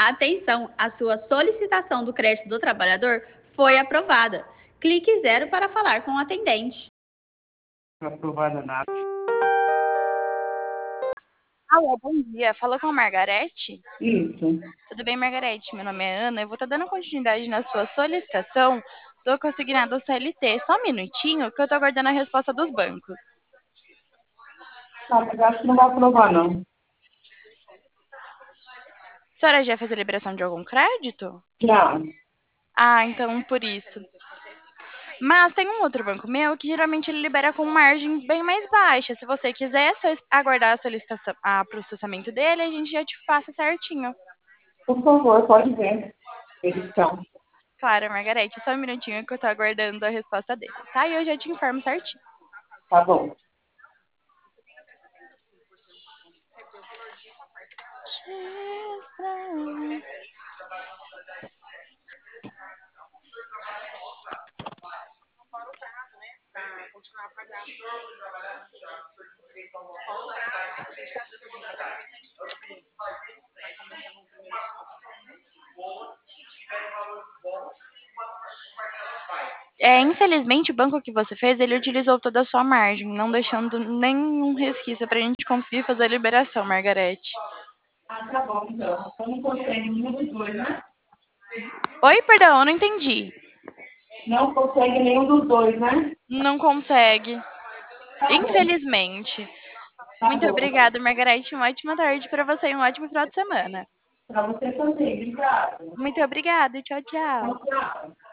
Atenção, a sua solicitação do crédito do trabalhador foi aprovada. Clique 0 para falar com o atendente. Aprovada nada. Alô, bom dia. Fala com a Margarete? Isso. Tudo bem, Margarete? Meu nome é Ana. Eu vou estar dando continuidade na sua solicitação do consignado CLT. Só um minutinho que eu estou aguardando a resposta dos bancos. Tá, mas acho que não vai aprovar, não. A senhora já fez a liberação de algum crédito? Já. Ah, então por isso. Mas tem um outro banco meu que geralmente ele libera com margem bem mais baixa. Se você quiser, é só aguardar a solicitação, a processamento dele, a gente já te passa certinho. Por favor, pode ver. Eles estão. Claro, Margarete, só um minutinho que eu tô aguardando a resposta deles, tá? E eu já te informo certinho. Tá bom. Infelizmente, o banco que você fez, ele utilizou toda a sua margem, não deixando nenhum resquício pra gente conseguir fazer a liberação, Margarete. Ah, tá bom, então. Eu não consegue nenhum dos dois, né? Oi, perdão, eu não entendi. Não consegue nenhum dos dois, né? Não consegue. Tá bom. Infelizmente. Tá Muito bom. obrigada, Margarete. Uma ótima tarde para você e um ótimo final de semana. Pra você também. Obrigada. Muito obrigada. Tchau, tchau. Tchau, tchau.